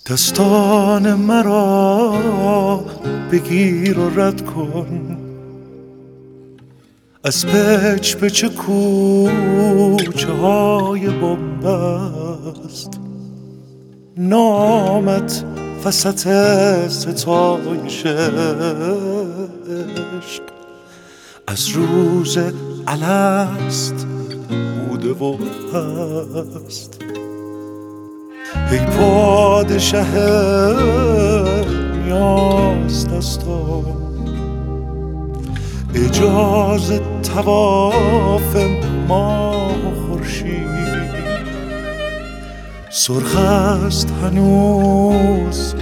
دستان مرا بگیر و رد کن، از پچ پچ کوچه های بنبست. نامت وسط ستایش عشق از روز الست بوده و هست. ای پادشه نیاز دستان، اجازه طواف ماه و خورشید. سرخ است هنوز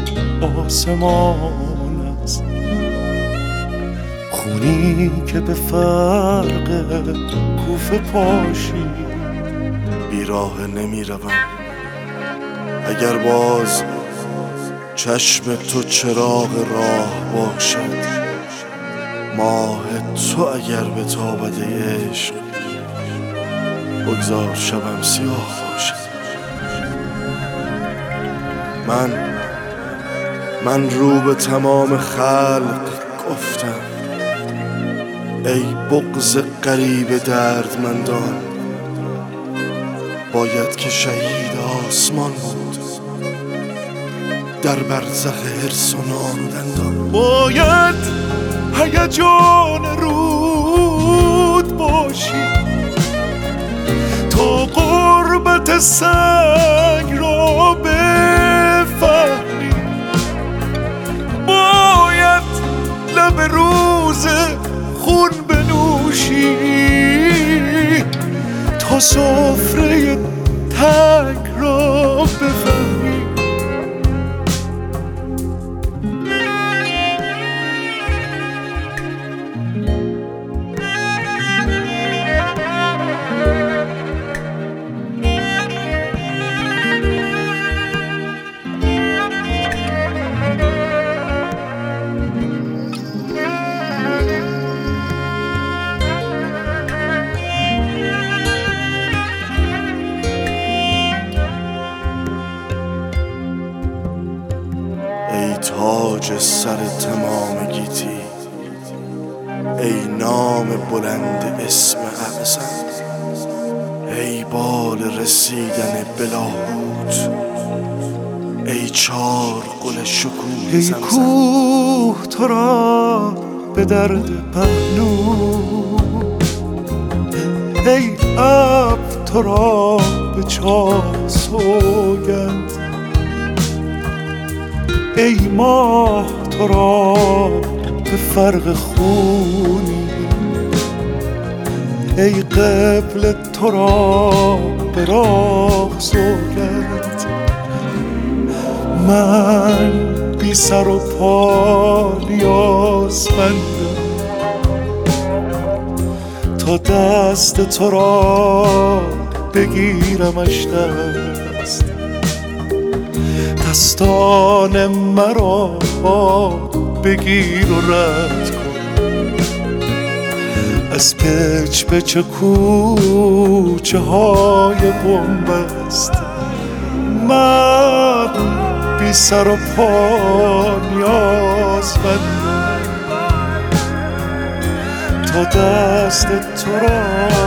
آسمانت، خونی که به فرق کوفه پاشید. بیراه نمی روم اگر باز چشم تو چراغ راه باشد. ماه تو اگر به تابد عشق بگذار شبم سیاه باشد. من رو به تمام خلق گفتم ای بغض غریب دردمندان، باید که شهید آسمان بود در برزخ حرص و نان و دندان. باید هیجان رود باشی تا غربت سنگ را بفهمی. باید لب روز خون بنوشی تا سفره تنگ را بفهمی. ای تاج سر تمام گیتی، ای نام بلند اسم اعظم، ای بال رسیدن بلاهوت، ای چار گل شکوه ای زمزم. کوه تو را به درد پهلو، ای ابر تو را به چاه سوگند، ای ماه تو را به فرق خونی، ای قبل تو را به راه سوگند. من بی سر و پا نیازمندم تا دست تو را بگیرمش دست. دستان مرا بگیر و رد کن، از پچ پچ کوچه های بنبست. من بی سر و پا نیازمندم تا دست تو را